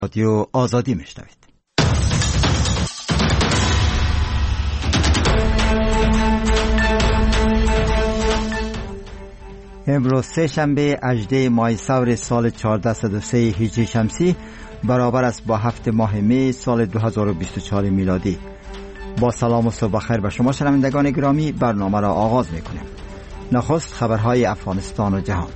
رادیو آزادی میشنوید. امروز سه شنبه 18 ماه سور سال 1403 هجری شمسی برابر است با 7 ماه می سال 2024 میلادی. با سلام و صبح بخیر به شما شنوندگان گرامی، برنامه را آغاز میکنیم. نخست خبرهای افغانستان و جهان.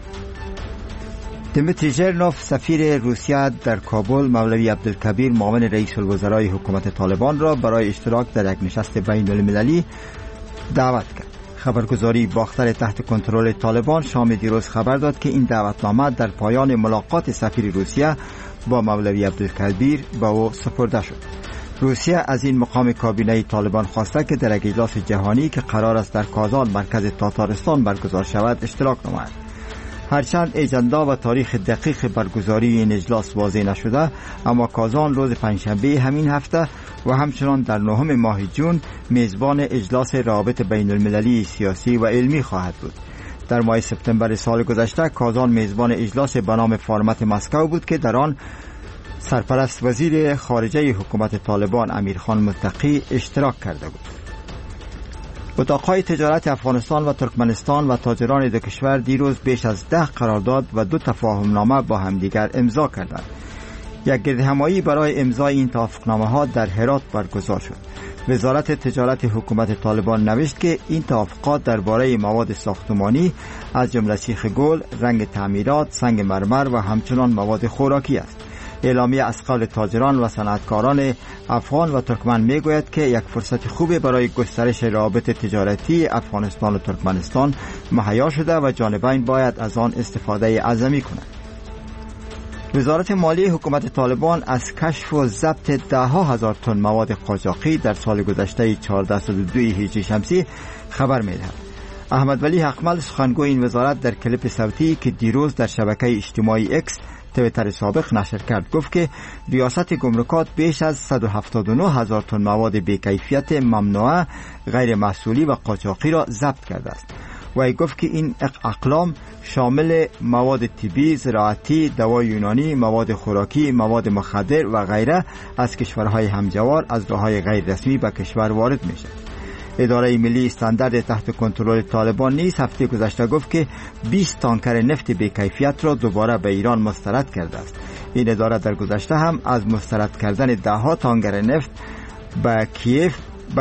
دمیتری ژرنوف سفیر روسیه در کابل مولوی عبدالکبیر معاون رئیس الوزرای حکومت طالبان را برای اشتراک در یک نشست بین المللی دعوت کرد. خبرگزاری باختر تحت کنترل طالبان شام دیروز خبر داد که این دعوتنامه در پایان ملاقات سفیر روسیه با مولوی عبدالکبیر به او سپرده شد. روسیه از این مقام کابینه طالبان خواسته که در یک اجلاس جهانی که قرار است در کازان مرکز تاتارستان برگزار شود اشتراک نماید. هرچند اجندا و تاریخ دقیق برگزاری این اجلاس واضح نشده، اما کازان روز پنجشنبه همین هفته و همچنان در 9 ماه جون میزبان اجلاس روابط بین المللی سیاسی و علمی خواهد بود. در ماه سپتامبر سال گذشته کازان میزبان اجلاس به نام فرمت مسکو بود که در آن سرپرست وزیر خارجه حکومت طالبان امیرخان متقی اشتراک کرده بود. اتاقهای تجارت افغانستان و ترکمنستان و تاجران دو کشور دیروز بیش از 10 قرارداد و 2 تفاهمنامه با همدیگر امضا کردند. یک گردهمایی برای امضای این توافقنامه‌ها در هرات برگزار شد. وزارت تجارت حکومت طالبان نوشت که این توافقات درباره مواد ساختمانی از جمله سیخ گل، رنگ تعمیرات، سنگ مرمر و همچنان مواد خوراکی است. اعلامیه از قول تاجران و صنعتکاران افغان و ترکمن میگوید که یک فرصت خوبی برای گسترش روابط تجارتی افغانستان و ترکمنستان مهیا شده و جانبین باید از آن استفاده اعظمی کنند. وزارت مالی حکومت طالبان از کشف و ضبط 10,000 تن مواد قاچاقی در سال گذشته 1402 هجری شمسی خبر می‌دهد. احمد ولی حقمل سخنگوی این وزارت در کلیپ صوتی که دیروز در شبکه اجتماعی اکس تویتر سابق نشر کرد گفت که ریاست گمرکات بیش از 179,000 تن مواد بی‌کیفیت ممنوعه، غیر محصولی و قاچاقی را ضبط کرده است. و گفت که این اقلام شامل مواد طبی، زراعتی، دوای یونانی، مواد خوراکی، مواد مخدر و غیره از کشورهای همجوار از راه‌های غیر رسمی به کشور وارد میشه. اداره ملی استاندارد تحت کنترل طالبان نیز هفته گذشته گفت که 20 تانکر نفت بی‌کیفیت را دوباره به ایران مسترد کرده است. این اداره در گذشته هم از مسترد کردن 10 تانکر نفت به کیف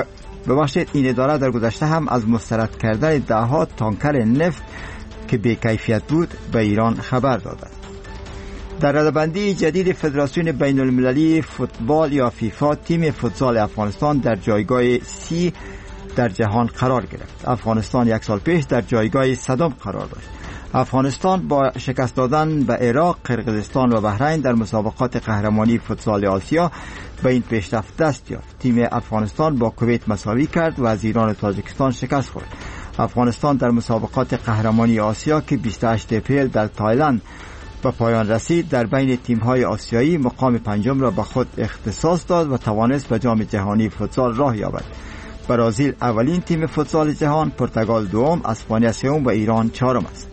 این اداره در گذشته هم از مسترد کردن 10 تانکر نفت که بی‌کیفیت بود به ایران خبر داده است. در رده‌بندی جدید فدراسیون بین المللی فوتبال یا فیفا تیم فوتسال افغانستان در جایگاه 30 در جهان قرار گرفت. افغانستان یک سال پیش در جایگاه 100 قرار داشت. افغانستان با شکست دادن به عراق، قرقیزستان و بحرین در مسابقات قهرمانی فوتسال آسیا به این پیشرفت دست یافت. تیم افغانستان با کویت مساوی کرد و از ایران و تاجیکستان شکست خورد. افغانستان در مسابقات قهرمانی آسیا که 28 اپریل در تایلند به پایان رسید در بین تیم‌های آسیایی مقام پنجم را به خود اختصاص داد و توانست به جام جهانی فوتسال راه یابد. برزیل اولین تیم فوتسال جهان، پرتغال دوم، اسپانیا سوم و ایران چهارم است.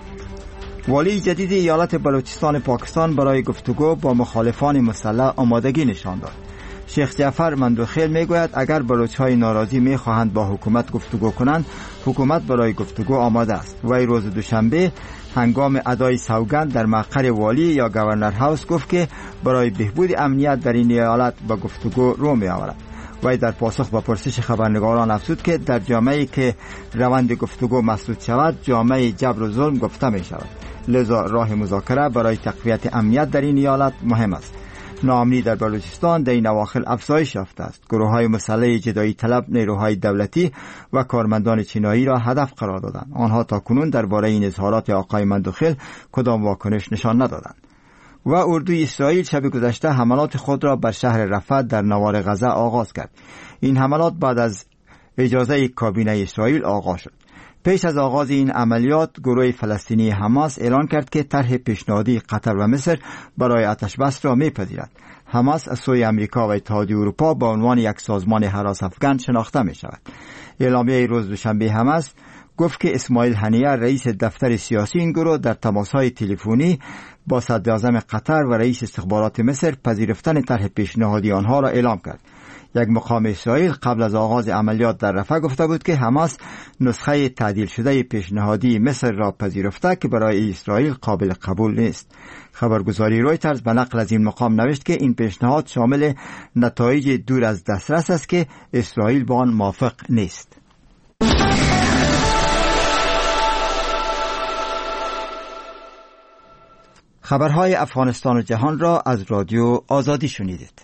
والی جدید ایالت بلوچستان پاکستان برای گفتگو با مخالفان مسلح آمادگی نشان داد. شیخ جعفر مندوخیل میگوید اگر بلوچ‌های ناراضی میخواهند با حکومت گفتگو کنند، حکومت برای گفتگو آماده است. وی روز دوشنبه هنگام ادای سوگند در مقر والی یا گورنر هاوس گفت که برای بهبود امنیت در این ایالت با گفتگو رو می‌آورد. وی در پاسخ به پرسش خبرنگاران افزود که در جامعه‌ای که روند گفتگو مسدود شود، جامعه جبر و ظلم گفته می شود. لذا راه مذاکره برای تقویت امنیت در این ایالت مهم است. ناامنی در بلوچستان در این اواخر افزایش یافته است. گروه‌های مسلح جدایی طلب نیروهای دولتی و کارمندان چینایی را هدف قرار دادند. آنها تاکنون درباره این اظهارات آقای مندوخیل کدام واکنش نشان ندادند. و اردوی اسرائیل شب گذشته حملات خود را بر شهر رفح در نوار غزه آغاز کرد. این حملات بعد از اجازه کابینه اسرائیل آغاز شد. پیش از آغاز این عملیات گروه فلسطینی حماس اعلان کرد که طرح پیشنهادی قطر و مصر برای آتش‌بس را می‌پذیرد. حماس از سوی امریکا و اتحادیه اروپا به عنوان یک سازمان هراس افغان شناخته می‌شود. اعلامیه روز دوشنبه حماس گفت که اسماعیل هنیه رئیس دفتر سیاسی این گروه در تماس‌های تلفنی با صدراعظم قطر و رئیس استخبارات مصر پذیرفتن طرح پیشنهادی آنها را اعلام کرد. یک مقام اسرائیل قبل از آغاز عملیات در رفح گفته بود که حماس نسخه تعدیل شده پیشنهادی مصر را پذیرفته که برای اسرائیل قابل قبول نیست. خبرگزاری رویترز به نقل از این مقام نوشت که این پیشنهاد شامل نتایج دور از دسترس است که اسرائیل با آن موافق نیست. خبرهای افغانستان و جهان را از رادیو آزادی شنیدید.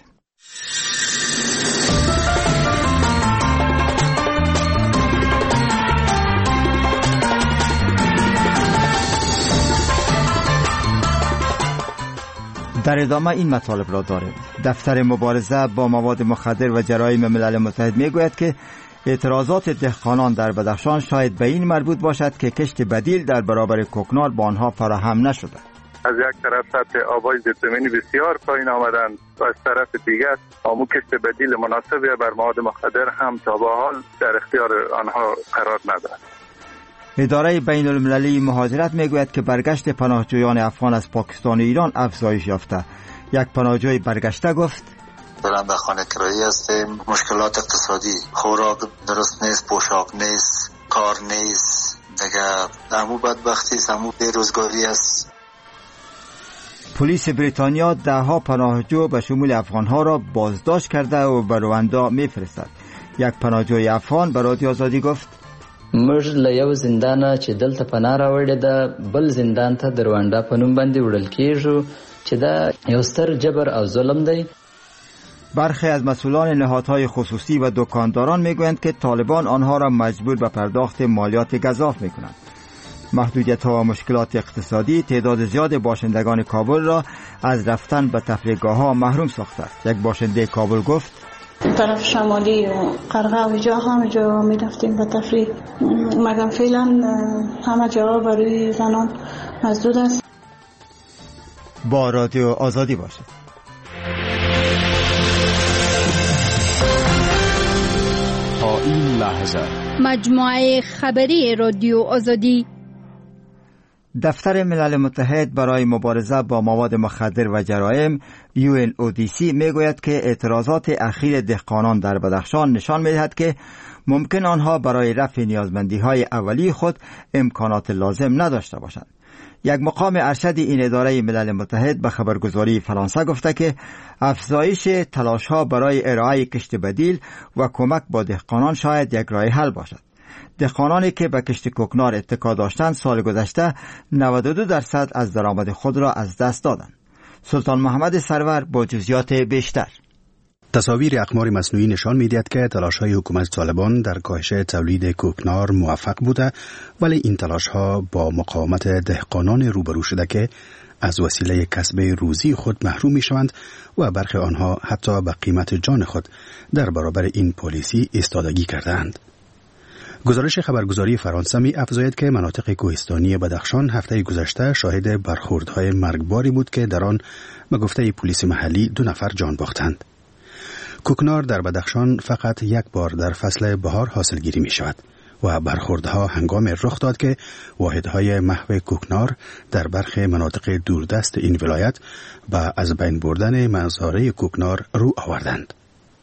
در ادامه این مطالب را داریم. دفتر مبارزه با مواد مخدر و جرایم ملل متحد میگوید که اعتراضات دهقانان در بدخشان شاید به این مربوط باشد که کشت بدیل در برابر کوکنار با آنها فراهم نشده. از یک طرف سطح آبای زیرزمینی بسیار پایین آمدند و از طرف دیگر آمو کشت بدیل مناسبی بر مواد مخدر هم تا به حال در اختیار آنها قرار ندارد. اداره بین المللی مهاجرت میگوید که برگشت پناهجویان افغان از پاکستان و ایران افزایش یافته. یک پناهجوی برگشته گفت برنده خانه کرایی هستیم، مشکلات اقتصادی، خوراک درست نیست، پوشاک نیست، کار نیست، دیگه همو بدبختی است، همو بیروزگاری است. پلیس بریتانیا دهها پناهجو به شمول افغانها را بازداشت کرده و به رواندا میفرستد. یک پناهجوی افغان به رادیو آزادی گفت موږ له یو زندانه چې دلته پناه راوړې ده بل زندان ته د رواندا په نوم باندې وړل کېږو چې دا یو ستر جبر او ظلم دی. برخی از مسئولان نهادهای خصوصی و دکانداران میگویند که طالبان آنها را مجبور به پرداخت مالیات گزاف میکنند. محدودیت‌ها و مشکلات اقتصادی تعداد زیاد باشندگان کابل را از رفتن به تفریحگاه‌ها محروم ساخته است. یک باشنده کابل گفت طرف شمالی و قرغه و همه جا می رفتیم به تفریح، مگر فعلا همه جا برای زنان مسدود است. با رادیو آزادی باشد. تا این لحظه مجموعه خبری رادیو آزادی. دفتر ملل متحد برای مبارزه با مواد مخدر و جرایم UNODC میگوید که اعتراضات اخیر دهقانان در بدخشان نشان میدهد که ممکن آنها برای رفع نیازمندی‌های اولیه خود امکانات لازم نداشته باشند. یک مقام ارشد این اداره ملل متحد به خبرگزاری فرانسه گفته که افزایش تلاش‌ها برای ارائه کشت بدیل و کمک با دهقانان شاید یک راه حل باشد. دهقانانی که به کشت کوکنار اتکا داشتند سال گذشته 92% از درآمد خود را از دست دادند. سلطان محمد سرور با جزئیات بیشتر. تصاویر اقمار مصنوعی نشان می‌دهد که تلاش‌های حکومت طالبان در کاهش تولید کوکنار موفق بوده، ولی این تلاش‌ها با مقاومت دهقانان روبرو شده که از وسیله کسب روزی خود محروم می‌شوند و برخی آنها حتی به قیمت جان خود در برابر این پالیسی ایستادگی کردند. گزارش خبرگزاری فرانسه می افزاید که مناطق کوهستانی بدخشان هفته گذشته شاهد برخوردهای مرگباری بود که در آن به گفته پلیس محلی 2 نفر جان باختند. کوکنار در بدخشان فقط یک بار در فصل بهار حاصلگیری می شود و برخوردها هنگام رخ داد که واحدهای محو کوکنار در برخی مناطق دوردست این ولایت با از بین بردن منظاره کوکنار رو آوردند.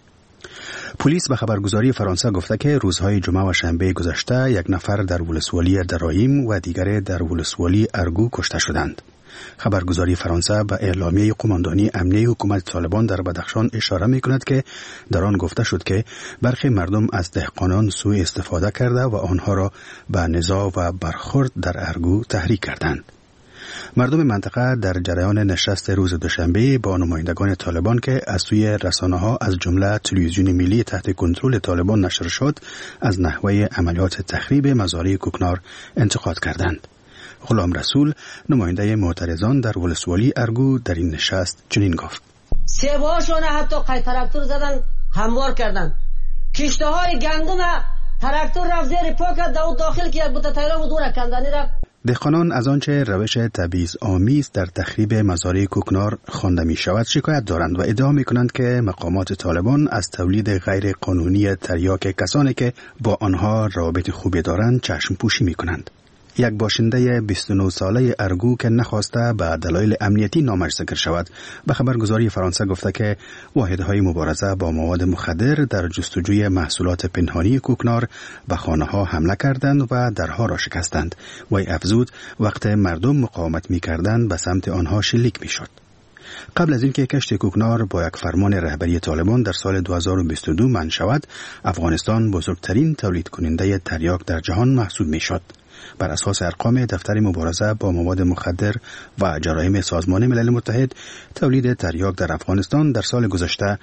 پلیس به خبرگزاری فرانسه گفته که روزهای جمعه و شنبه گذشته 1 نفر در ولسوالی درایم و دیگر در ولسوالی ارگو کشته شدند. خبرگزاری فرانسه به اعلامیه قماندانی امنیه حکومت طالبان در بدخشان اشاره می‌کند که در آن گفته شد که برخی مردم از دهقانان سوء استفاده کرده و آنها را به نزاع و برخورد در ارگو تحریک کردند. مردم منطقه در جریان نشست روز دوشنبه با نمایندگان طالبان که از سوی رسانه‌ها از جمله تلویزیون ملی تحت کنترل طالبان نشر شد از نحوه عملیات تخریب مزارع کوکنار انتقاد کردند. غلام رسول نماینده معترضان در ولسوالی ارگو در این نشست چنین گفت: سیب‌هاشون حتی قای تراکتور زدن، هموار کردن. کشته‌های گندم تراکتور رفت زیر پا کرد داخل که یک بوته تایرام دور کندنی رفت. دهقانان از آنچه روش تبعیض‌آمیز در تخریب مزارع کوکنار خوانده می شود شکایت دارند و ادعا می کنند که مقامات طالبان از تولید غیر قانونی تریاک کسانی که با آنها روابط خوبی دارند چشم پوشی می کنند. یک باشنده 29 ساله ارگو که نخواسته به دلایل امنیتی نامش ذکر شود به خبرگزاری فرانسه گفته که واحدهای مبارزه با مواد مخدر در جستجوی محصولات پنهانی کوکنار به خانه‌ها حمله کردند و درها را شکستند. وی افزود وقت مردم مقاومت می‌کردند به سمت آنها شلیک می‌شد. قبل از اینکه کشت کوکنار با یک فرمان رهبری طالبان در سال 2022 منع شود، افغانستان بزرگترین تولید کننده تریاک در جهان محسوب می‌شد. بر اساس ارقام دفتر مبارزه با مواد مخدر و جرایم سازمان ملل متحد، تولید تریاک در افغانستان در سال گذشته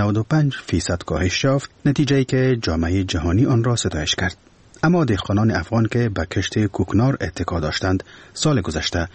95% کاهش یافت، نتیجه‌ای که جامعه جهانی آن را ستایش کرد. اما دهقانان افغان که به کشت کوکنار اتکا داشتند، سال گذشته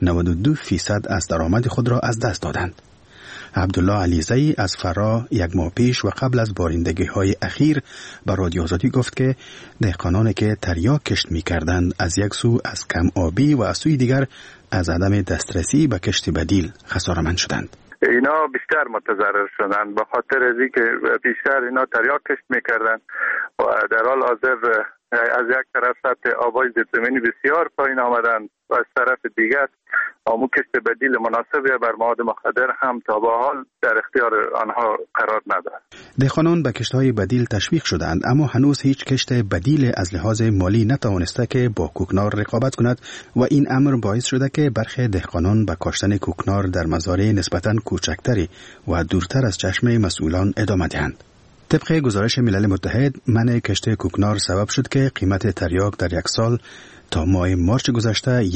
92% از درآمد خود را از دست دادند. عبدالله علیزی از فرا یک ماه پیش و قبل از بارندگی‌های اخیر به رادیو آزادی گفت که دهقانانی که تریاک کشت می‌کردند از یک سو از کم آبی و از سوی دیگر از عدم دسترسی به کشت بدیل خساره‌مند شدند. اینا بیشتر متضرر شدند به خاطر از اینکه بیشتر اینا تریاک کشت می‌کردند و در حال حاضر از یک طرف سطح آبای زیرزمینی بسیار پایین آمدند و از طرف دیگر آمو کشت بدیل مناسبی بر مواد مخدر هم تا به حال در اختیار آنها قرار ندارد. دهقانان به کشت‌های بدیل تشویق شدند اما هنوز هیچ کشت بدیل از لحاظ مالی نتوانسته که با کوکنار رقابت کند و این امر باعث شده که برخی دهقانان به کاشتن کوکنار در مزارع نسبتاً کوچکتری و دورتر از چشم مسئولان ادامه دهند. طبق گزارش ملل متحد، منع کشت کوکنار سبب شد که قیمت تریاک در یک سال تا ماه مارچ گذشته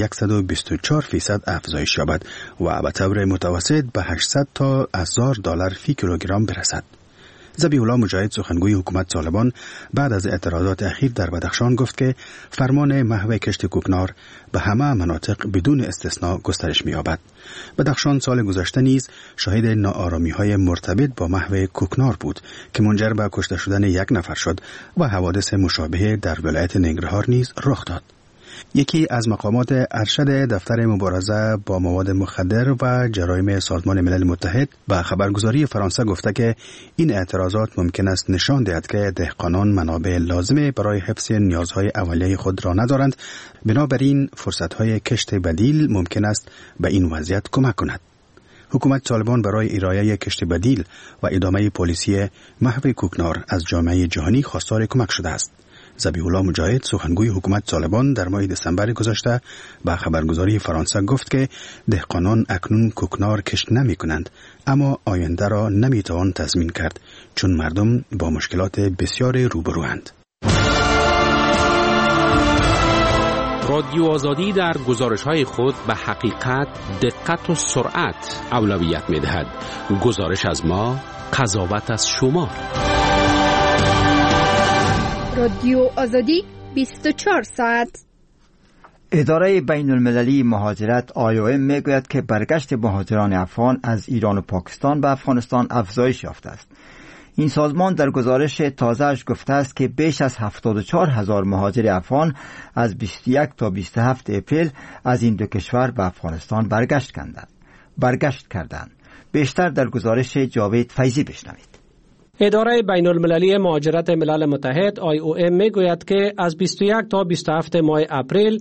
124% افزایش یابد و به طور متوسط به 800 تا $1000 فی کیلوگرم برسد. ذبیح الله مجاهد سخنگوی حکومت طالبان بعد از اعتراضات اخیر در بدخشان گفت که فرمان محو کشت کوکنار به همه مناطق بدون استثناء گسترش می‌یابد. بدخشان سال گذشته نیز شاهد ناآرامی‌های مرتبط با محو کوکنار بود که منجر به کشته شدن یک نفر شد و حوادث مشابه در ولایت ننگرهار نیز رخ داد. یکی از مقامات ارشد دفتر مبارزه با مواد مخدر و جرایم سازمان ملل متحد به خبرگزاری فرانسه گفته که این اعتراضات ممکن است نشان دهد که دهقانان منابع لازمه برای حفظ نیازهای اولیه خود را ندارند، بنابراین فرصت‌های کشت بدیل ممکن است به این وضعیت کمک کند. حکومت طالبان برای ارائه کشت بدیل و ادامه پلیسی محو کوکنار از جامعه جهانی خواستار کمک شده است. ذبیح الله مجاهد سخنگوی حکومت طالبان در ماه دسامبر گذشته به خبرگزاری فرانسه گفت که دهقانان اکنون کوکنار کشت نمی کنند اما آینده را نمی توان تضمین کرد چون مردم با مشکلات بسیار روبروند. رادیو آزادی در گزارش‌های خود به حقیقت، دقت و سرعت اولویت می‌دهد. گزارش از ما، قضاوت از شما. رادیو آزادی 24 ساعت. اداره بین المللی مهاجرت IOM میگوید که برگشت مهاجران افغان از ایران و پاکستان به افغانستان افزایش یافته است. این سازمان در گزارش تازه‌اش گفته است که بیش از 74,000 مهاجر افغان از 21 تا 27 اپریل از این دو کشور به افغانستان برگشت کردند. بیشتر در گزارش جاوید فیضی بشنوید. اداره بین المللی مهاجرت ملل متحد IOM میگوید که از 21 تا 27 ماه اپریل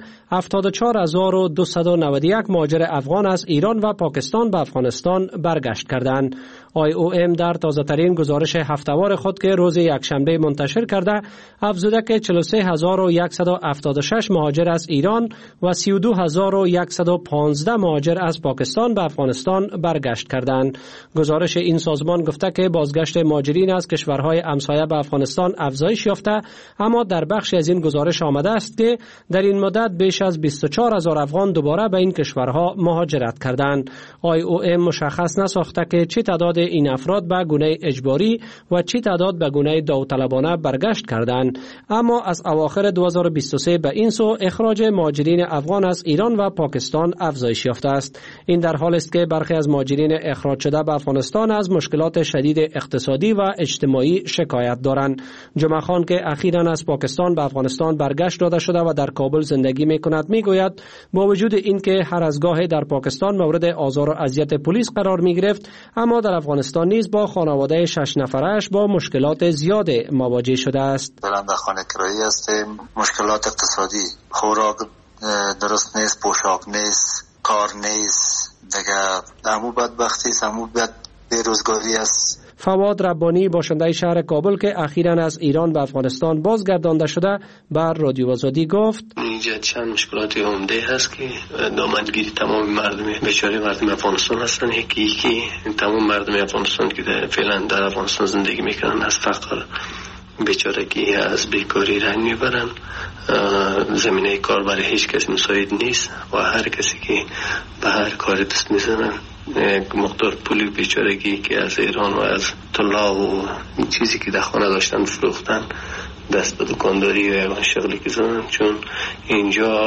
74,291 مهاجر افغان از ایران و پاکستان به افغانستان برگشت کردند. IOM در تازه‌ترین گزارش هفته‌وار خود که روز یکشنبه منتشر کرده افزوده که 43,176 مهاجر از ایران و 32,115 مهاجر از پاکستان به افغانستان برگشت کردند. گزارش این سازمان گفته که بازگشت مهاجرین از کشورهای همسایه به افغانستان افزایش یافته، اما در بخشی از این گزارش آمده است که در این مدت بیش از 24,000 افغان دوباره به این کشورها مهاجرت کردند. IOM مشخص نساخته که چه تعداد تعداد این افراد به گونه اجباری و چه تعداد به گونه داوطلبانه برگشت کردند. اما از اواخر 2023 به این سو اخراج مهاجرین افغان از ایران و پاکستان افزایش یافته است. این در حال است که برخی از مهاجرین اخراج شده به افغانستان از مشکلات شدید اقتصادی و اجتماعی شکایت دارند. جمعه خان که اخیراً از پاکستان به افغانستان برگشت داده شده و در کابل زندگی می‌کند میگوید با وجود اینکه هر از گاهی در پاکستان مورد آزار و اذیت پلیس قرار می‌گرفت، اما در افغانستان نیز با خانواده 6 نفرش با مشکلات زیاد مواجه شده است. در خانه کرایی هستیم، مشکلات اقتصادی، خوراک درست نیست، پوشاک نیست، کار نیست، دیگه همو بدبختی است، همو بیروزگاری است. فواد ربانی باشنده شهر کابل که اخیراً از ایران به افغانستان بازگردانده شده بر رادیو آزادی گفت: اینجا چند مشکلات عمده هست که دامنگیری تمام مردم بیچاره مردم افغانستان هستن. یکی تمام مردم افغانستان که فعلا در افغانستان زندگی میکنن از فقر، بیچارگی، از بیکاری رنج میبرن. زمینه کار برای هیچ کسی مساعد نیست و هر کسی که به هر کار دست میزنن مقدار پولی بیچارگی که از ایران و از طلا و چیزی که در خانه داشتن فروختن، دست به دکانداری و شغلی که زدن، چون اینجا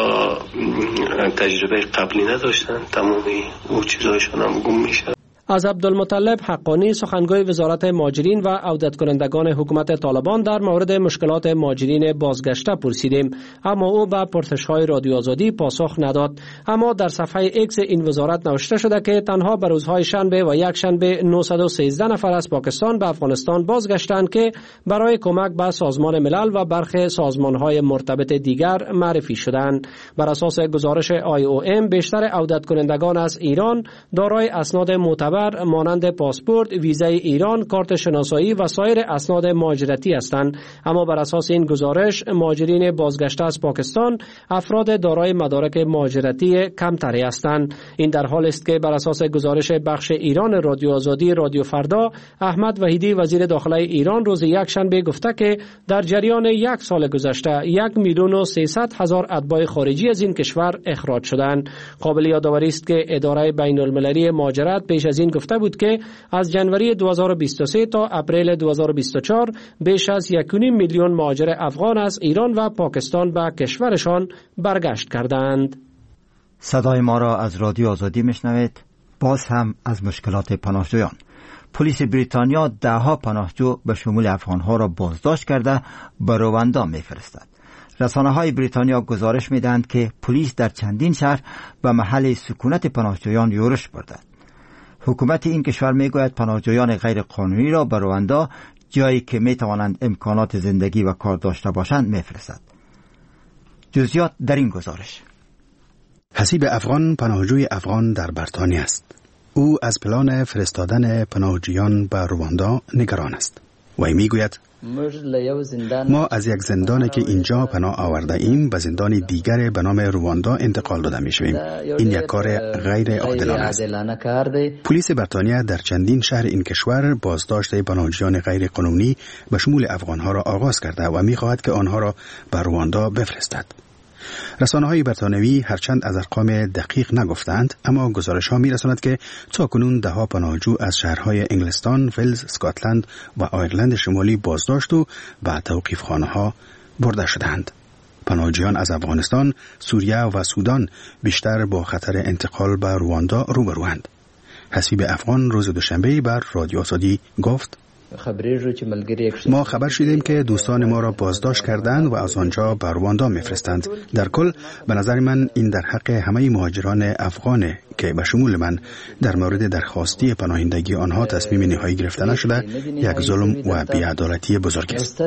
تجربه قبلی نداشتن، تمامی او چیزایشان هم گم میشه. از عبدالمطلب حقانی سخنگوی وزارت مهاجرین و عودت کنندگان حکومت طالبان در مورد مشکلات مهاجرین بازگشته پرسیدیم، اما او به پرسش‌های رادیو آزادی پاسخ نداد. اما در صفحه ایکس این وزارت نوشته شده که تنها به روزهای شنبه و یک شنبه 913 نفر از پاکستان به افغانستان بازگشتند که برای کمک به سازمان ملل و برخی سازمان‌های مرتبط دیگر معرفی شدند. بر اساس گزارش IOM بیشتر عودت کنندگان از ایران دارای اسناد معتبر مانند پاسپورت، ویزای ایران، کارت شناسایی و سایر اسناد مهاجرتی هستند. اما بر اساس این گزارش مهاجرین بازگشته از پاکستان افراد دارای مدارک مهاجرتی کمتری هستند. این در حال است که بر اساس گزارش بخش ایران رادیو آزادی رادیو فردا، احمد وحیدی وزیر داخله ایران روز یکشنبه گفته که در جریان یک سال گذشته 1,300,000 اتباع خارجی از این کشور اخراج شدند. قابل یادآوری است که اداره بین‌المللی مهاجرت پیش از این گفته بود که از جنوری 2023 تا اپریل 2024 بیش از 1.5 میلیون مهاجر افغان از ایران و پاکستان به کشورشان برگشت کردند. صدای ما را از رادیو آزادی میشنوید. باز هم از مشکلات پناهجویان. پلیس بریتانیا دهها پناهجو به شمول افغانها را بازداشت کرده به رواندا میفرستد. رسانه‌های بریتانیا گزارش میدهند که پلیس در چندین شهر به محل سکونت پناهجویان یورش برده. حکومت این کشور میگوید پناهجویان غیر قانونی را به رواندا، جایی که میتوانند امکانات زندگی و کار داشته باشند، میفرستد. جزئیات در این گزارش. حسیب افغان پناهجوی افغان در بریتانیا است. او از پلان فرستادن پناهجویان به رواندا نگران است. وی میگوید: ما از یک زندانی که اینجا پناه آورده ایم به زندان دیگر به نام رواندا انتقال داده می شویم. این یک کار غیر عادلانه است. پلیس بریتانیا در چندین شهر این کشور بازداشت پناهجویان غیر قانونی به شمول افغانها را آغاز کرده و می خواهد که آنها را به رواندا بفرستد. رسانه‌های بریتانیایی هرچند از ارقام دقیق نگفتند، اما گزارش‌ها می‌رساند که تاکنون ده‌ها پناهجو از شهرهای انگلستان، ولز، اسکاتلند و آیرلند شمالی بازداشت و به توقیفخانه‌ها برده شدند. پناهجویان از افغانستان، سوریه و سودان بیشتر با خطر انتقال به رواندا روبروند. حسیب افغان روز دوشنبه بر رادیو آزادی گفت: ما خبر شدیم که دوستان ما را بازداشت کردند و از آنجا به رواندا میفرستند. در کل به نظر من این در حق همه مهاجران افغانه که به شمول من در مورد درخواستی پناهندگی آنها تصمیم نهایی گرفته نشده یک ظلم و بی‌عدالتی بزرگ است.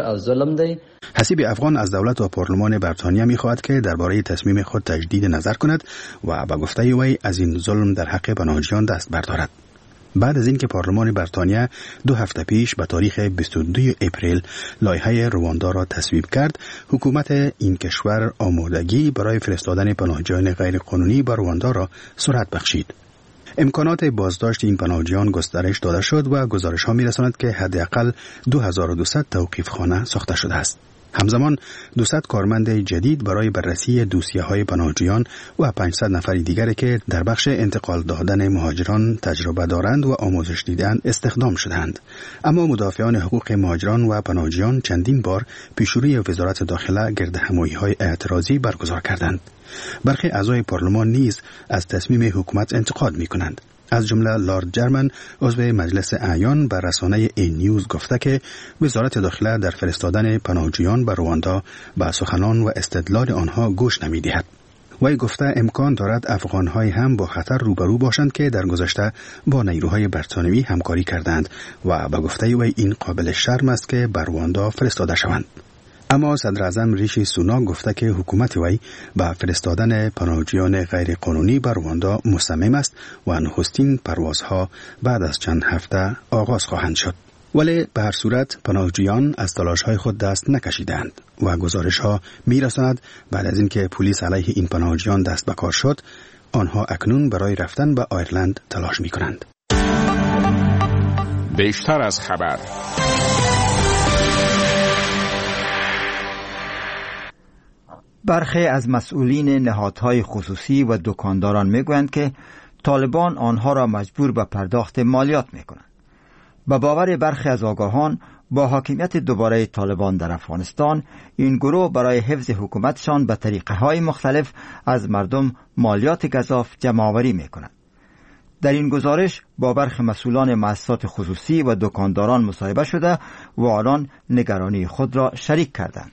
حسیب افغان از دولت و پارلمان بریتانیا می‌خواهد که درباره تصمیم خود تجدید نظر کند و به گفته وی از این ظلم در حق پناهجویان دست بردارد. بعد از اینکه پارلمان بریتانیا 2 هفته پیش به تاریخ 22 اپریل لایحه رواندا را تصویب کرد، حکومت این کشور آمادگی برای فرستادن پناهجویان غیر قانونی به رواندا را سرعت بخشید. امکانات بازداشت این پناهجویان گسترش داده شد و گزارش‌ها می‌رساند که حداقل 2200 توقیفخانه ساخته شده است. همزمان 200 کارمند جدید برای بررسی دوسیه‌های پناهجویان و 500 نفر دیگری که در بخش انتقال دادن مهاجران تجربه دارند و آموزش دیده‌اند استخدام شدند. اما مدافعان حقوق مهاجران و پناهجویان چندین بار پیشروی وزارت داخله گردهمایی‌های اعتراضی برگزار کردند. برخی اعضای پارلمان نیز از تصمیم حکومت انتقاد می‌کنند. از جمله لارد جرمن عضو مجلس اعیان به رسانه این نیوز گفته که وزارت داخله در فرستادن پناهجویان به رواندا به سخنان و استدلال آنها گوش نمی‌دهد. وی گفته امکان دارد افغان‌های هم با خطر روبرو باشند که در گذشته با نیروهای برتانوی همکاری کردند و به گفته وی این قابل شرم است که به رواندا فرستاده شوند. اما صدر اعظم ریشی سوناک گفته که حکومت وی به فرستادن پناهجویان غیر قانونی به رواندا مصمم است و نخستین پروازها بعد از چند هفته آغاز خواهند شد. ولی به هر صورت پناهجویان از تلاش‌های خود دست نکشیدند و گزارش‌ها می‌رساند بعد از اینکه پلیس علیه این پناهجویان دست به کار شد، آنها اکنون برای رفتن به آیرلند تلاش می‌کنند. بیشتر از خبر. برخی از مسئولین نهادهای خصوصی و دکانداران میگویند که طالبان آنها را مجبور به پرداخت مالیات میکنند. به باور برخی از آگاهان، با حاکمیت دوباره طالبان در افغانستان، این گروه برای حفظ حکومتشان به طریقه‌های مختلف از مردم مالیات گزاف جمع‌آوری میکنند. در این گزارش با برخی مسئولان مؤسسات خصوصی و دکانداران مصاحبه شده و آنان نگرانی خود را شریک کردند.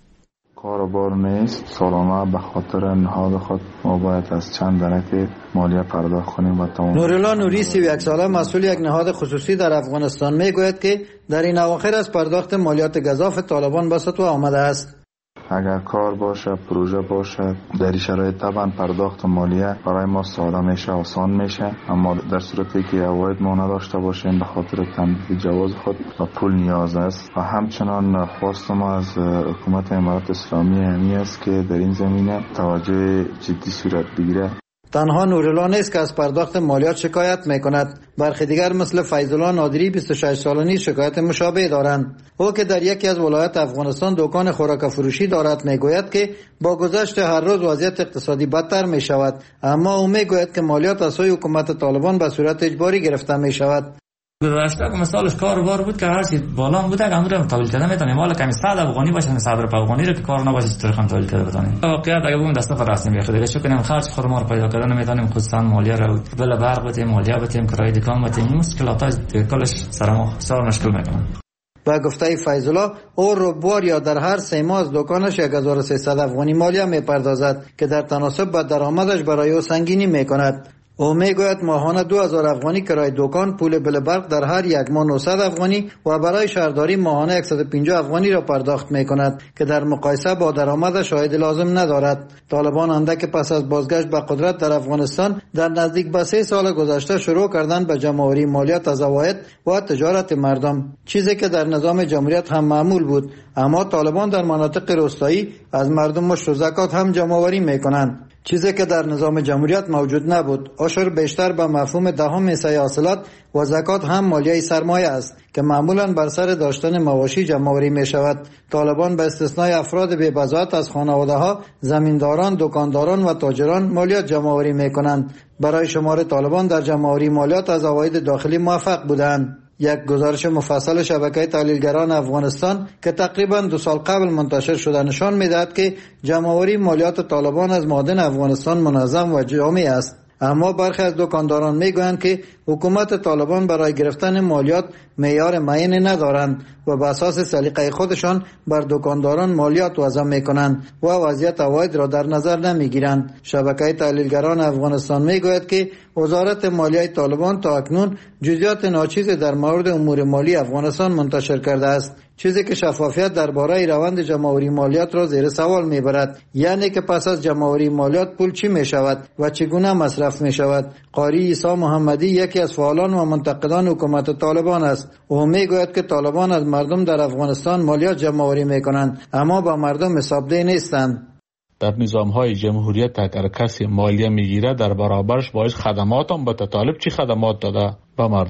کاروبار نیست. سالانه به خاطر نهاد خود ما باید از چند درجه مالیه پرداخت کنیم و تمام. نورالله نوری 31 ساله مسئول یک نهاد خصوصی در افغانستان میگوید که در این اواخر از پرداخت مالیات گزاف طالبان به سطوح آمده است. اگر کار باشه، پروژه باشه، در این شرایط طبعا پرداخت مالیه برای ما ساده میشه، آسان میشه، اما در صورتی که عواید ما نداشته باشیم به خاطر تمدید جواز خود و پول نیاز است. و همچنان خواست ما از حکومت امارات اسلامی همی است که در این زمینه توجه جدی صورت بگیره. تنها نورالله نیست که از پرداخت مالیات شکایت میکند. برخی دیگر مثل فیض‌الله نادری 26 ساله نیز شکایت مشابه دارند. او که در یکی از ولایات افغانستان دکان خوراک فروشی دارد میگوید که با گذشت هر روز وضعیت اقتصادی بدتر می شود، اما او میگوید که مالیات از سوی حکومت طالبان به صورت اجباری گرفته می شود. گذشته که مثالش کاروبار بود که هر چی بالا بوده اگر تولید کردن میتونیم مال کمی 100 افغانی باشه 100 افغانی رو که کار نباشه چطور خام تولید کرده بتونیم. واقعیت اگر بگم دست پر رسمی بخواد چه کنیم خرج خورما رو پیدا کردن نمیتونیم خصوصا مالیه رو بلا برق بتیم مالیه بتیم کرایه دکان بتیم مشکلات کلش سرما سال مشکل میکنه. با گفته فیض‌الله او روبوار یا در هر 3 ماه از دکانش 1300 افغانی مالیه میپردازد که در تناسب با درآمدش برای او سنگینی میکند. او میگوید ماهانه 2000 افغانی کرایه دکان، پول بل برق در هر یک ماه 900 افغانی و برای شهرداری ماهانه 150 افغانی را پرداخت میکند که در مقایسه با درآمدش عاید لازم ندارد. طالبان اندک پس از بازگشت به قدرت در افغانستان در نزدیک به 3 سال گذشته شروع کردند به جمع‌آوری مالیات از عواید و تجارت مردم، چیزی که در نظام جمهوریت هم معمول بود، اما طالبان در مناطق روستایی از مردم مشت و زکات هم جمع‌آوری میکنند، چیزی که در نظام جمهوریت موجود نبود. عشر بیشتر به مفهوم دهم حصه حاصلات و زکات هم مالیه سرمایه است که معمولاً بر سر داشتن مواشی جمع‌آوری می شود. طالبان به استثنای افراد بی‌بضاعت از خانواده‌ها، زمینداران، دکانداران و تاجران مالیات جمع‌آوری می کنند. برای شمار طالبان در جمع‌آوری مالیات از عواید داخلی موفق بودند. یک گزارش مفصل شبکه تحلیلگران افغانستان که تقریباً 2 سال قبل منتشر شده نشان می‌دهد که جمع‌آوری مالیات طالبان از معادن افغانستان منظم و جامع است. اما برخی از دکانداران میگویند که حکومت طالبان برای گرفتن مالیات معیار معینی ندارند و به اساس سلیقه خودشان بر دکانداران مالیات وضع میکنند و وضعیت عواید را در نظر نمیگیرند. شبکه تحلیلگران افغانستان میگوید که وزارت مالیه طالبان تا اکنون جزئیات ناچیزی در مورد امور مالی افغانستان منتشر کرده است، چیزی که شفافیت درباره روند جمع‌آوری مالیات را زیر سوال میبرد. یعنی که پس از جمع‌آوری مالیات پول چی میشود و چگونه مصرف میشود. قاری عیسی محمدی یکی از فعالان و منتقدان حکومت طالبان است. او میگوید که طالبان از مردم در افغانستان مالیات جمع‌آوری میکنند اما با مردم حسابدهی نیستند. در نظام‌های جمهوریت اگر کسی مالیه میگیره در برابرش باید خدمات هم به طالب چی خدمات داده به مردم.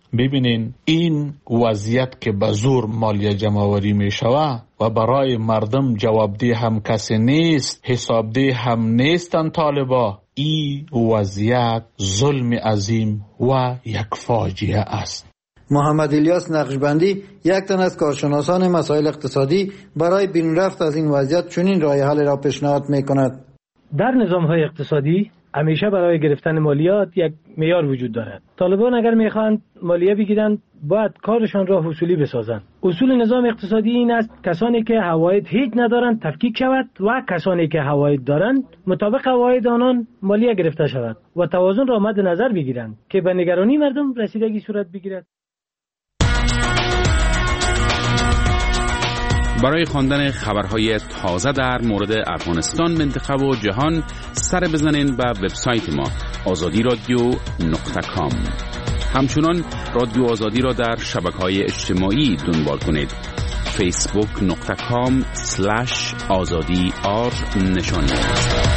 ببینین این وضعیت که به زور مالیه جمع‌آوری می شود و برای مردم جوابدهی هم کسی نیست، حسابدهی هم نیستن طالبا، این وضعیت ظلم عظیم و یک فاجعه است. محمد الیاس نقشبندی، یک تن از کارشناسان مسائل اقتصادی، برای بیرون رفت از این وضعیت چنین راه حل را پیشنهاد می کند. در نظام‌های اقتصادی همیشه برای گرفتن مالیات یک معیار وجود دارد. طالبان اگر میخواهند مالیه بگیرند باید کارشان را حصولی بسازند. اصول نظام اقتصادی این است کسانی که حواید هیچ ندارند تفکیک شود و کسانی که حواید دارند مطابق حواید آنان مالیه گرفته شود و توازن را مد نظر بگیرند که به نگرانی مردم رسیدگی صورت بگیرد. برای خواندن خبرهای تازه در مورد افغانستان، منطقه و جهان سر بزنین به وبسایت ما azadiradio.com. همچنان رادیو آزادی را در شبکه‌های اجتماعی دنبال کنید. facebook.com/azadi_r نشان دهید.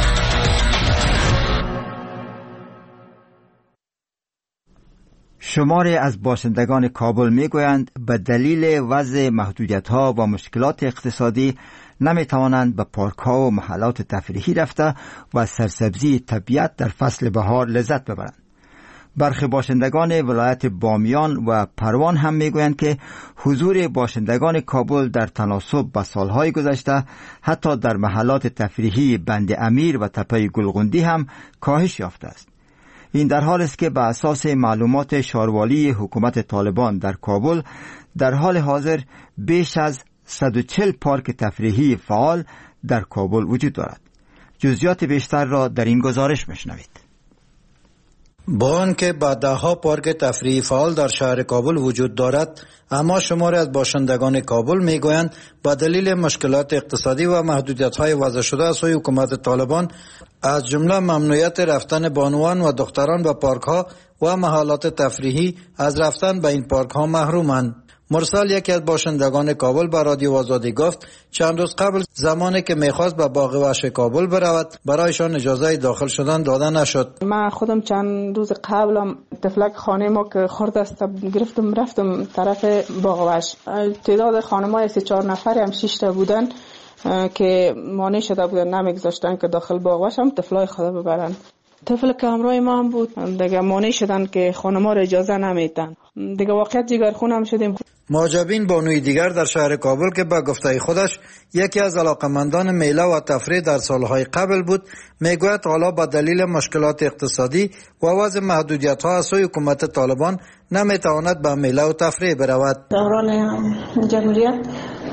شماری از باشندگان کابل میگویند به دلیل وضع محدودیت‌ها و مشکلات اقتصادی نمیتوانند به پارک‌ها و محلات تفریحی رفته و سرسبزی طبیعت در فصل بهار لذت ببرند. برخی باشندگان ولایت بامیان و پروان هم میگویند که حضور باشندگان کابل در تناسب با سالهای گذشته حتی در محلات تفریحی بند امیر و تپه گلغندی هم کاهش یافته است. این در حال است که به اساس معلومات شاروالی حکومت طالبان در کابل در حال حاضر بیش از 140 پارک تفریحی فعال در کابل وجود دارد. جزئیات بیشتر را در این گزارش میشنوید. با آنکه بعدها پارک تفریحی فعال در شهر کابل وجود دارد، اما شماری از باشندگان کابل میگویند با دلیل مشکلات اقتصادی و محدودیت‌های وضع شده از سوی حکومت طالبان از جمله ممنوعیت رفتن بانوان و دختران به پارک‌ها و محلات تفریحی از رفتن به این پارک‌ها محرومند. مرسل، یکی از باشندگان کابل، به رادیو آزادی گفت چند روز قبل زمانی که میخواست به باغ وحش کابل برود برایشان اجازه داخل شدن داده نشد. من خودم چند روز قبلم تفلک خانه ما که خورد است گرفتم رفتم طرف باغ وحش. تعداد خانم‌های 3-4 نفری هم 6 تا بودن که مانع شده بودن نمیگذاشتن که داخل باغ وحش هم طفلای خود ببرن. طفل که همراه ما هم بود دیگه مانع شدن که خانم‌ها را اجازه نمیدن. دیگه واقعیت جگرخون هم شدیم. معجبین بانوی دیگر در شهر کابل که به گفته خودش یکی از علاقمندان میله و تفریح در سالهای قبل بود، میگوید حالا با دلیل مشکلات اقتصادی و وضع محدودیت‌ها از سوی حکومت طالبان نمیتواند به میله و تفریح برود. دوران جمهوریت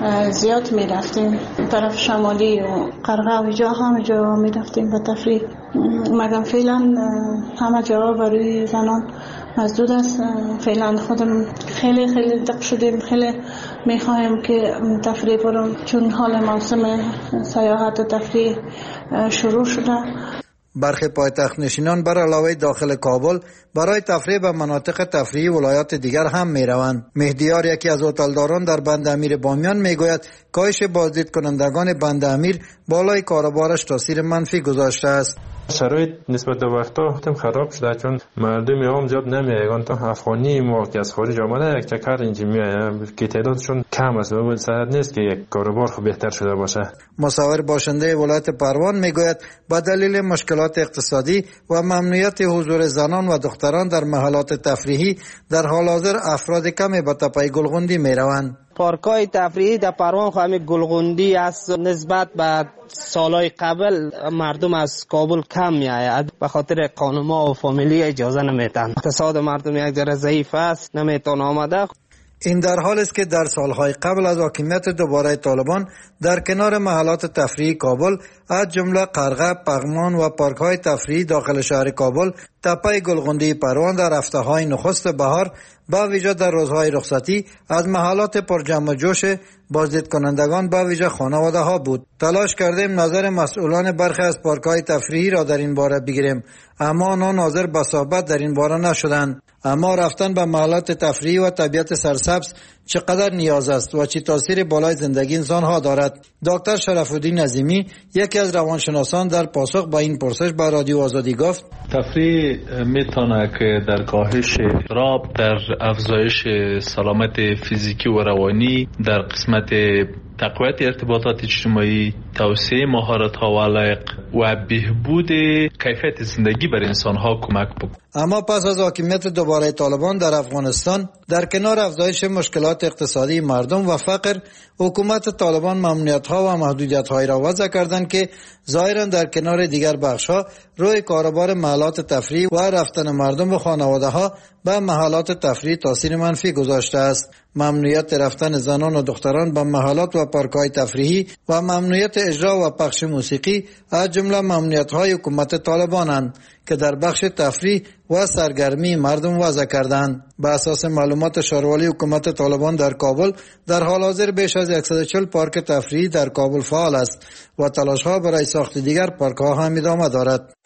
زیاد میرفتیم طرف شمالی و قرغه و همه جا میرفتیم به تفریح، مگر فعلا همه جا برای زنان مسدود است. فعلا خودم خیلی دق شدیم، خیلی میخوایم که تفریح برم چون حال موسم سیاحت و تفریح شروع شده. برخی پایتخت نشینان بر علاوه داخل کابل برای تفریح به مناطق تفریحی ولایات دیگر هم میروند. مهدیار، یکی از هتلداران در بند امیر بامیان، میگوید کاهش بازدید کنندگان بند امیر بالای کاروبارش تاثیر منفی گذاشته است. شرایط نسبت به وقتا هم خراب شده چون مردم هم زیاد نمیایند. تا افغانی ما که از خارج آمده یک چکر اینجا میآیند که تعدادشون کم است و صحت نیست که یک کاروبار خوب بهتر شده باشه. مصور باشنده ولایت پروان میگوید با دلیل مشکلات اقتصادی و ممنوعیت حضور زنان و دختران در محلات تفریحی در حال حاضر افراد کمی به تپه گلغندی میروند. پارکای تفریحی در پروان خواهی گلغندی است نسبت به سالهای قبل مردم از کابل کم میآید به خاطر خانم‌ها و فامیلی اجازه نمیدن. اقتصاد مردم یک ذره ضعیف است، نمیتونه آمده. این در حال است که در سالهای قبل از حاکمیت دوباره طالبان در کنار محلات تفریحی کابل از جمله قرغه، پغمان و پارک‌های تفریحی داخل شهر کابل، تپه گلغندی پروان در هفته‌های نخست بهار با ویژه در روزهای رخصتی از محلات پر جمع و جوش بازدید کنندگان با ویژه خانواده ها بود. تلاش کردیم نظر مسئولان برخی از پارک‌های تفریحی را در این باره بگیریم، اما آنها حاضر به صحبت در این باره نشدند. اما رفتن به محلات تفریحی و طبیعت سرسبز چقدر نیاز است و چه تاثیر بالای زندگی انسان ها دارد. دکتر شرف‌الدین عظیمی، یکی از روانشناسان، در پاسخ به این پرسش به رادیو آزادی گفت تفریح میتونه که در کاهش راب، در افزایش سلامت فیزیکی و روانی، در قسمت تقویت ارتباطات اجتماعی، توسعه مهارت‌ها و علایق و بهبود کیفیت زندگی بر انسان‌ها کمک بکنه. اما پس از حاکمیت دوباره طالبان در افغانستان، در کنار افزایش مشکلات اقتصادی مردم و فقر، حکومت طالبان ممنوعیت‌ها و محدودیت‌هایی را وضع کردند که ظاهراً در کنار دیگر بخش‌ها روی کاروبار محلات تفریح و رفتن مردم و خانواده‌ها به محلات تفریح تاثیر منفی گذاشته است. ممنوعیت رفتن زنان و دختران به محلات و پارک‌های تفریحی و ممنوعیت اجرا و پخش موسیقی از جمله ممنوعیت‌های حکومت طالبانند که در بخش تفریح و سرگرمی مردم وضع کردند. به اساس معلومات شاروالی حکومت طالبان در کابل، در حال حاضر بیش از 140 پارک تفریحی در کابل فعال است و تلاش‌ها برای ساخت دیگر پارک‌ها هم ادامه دارد.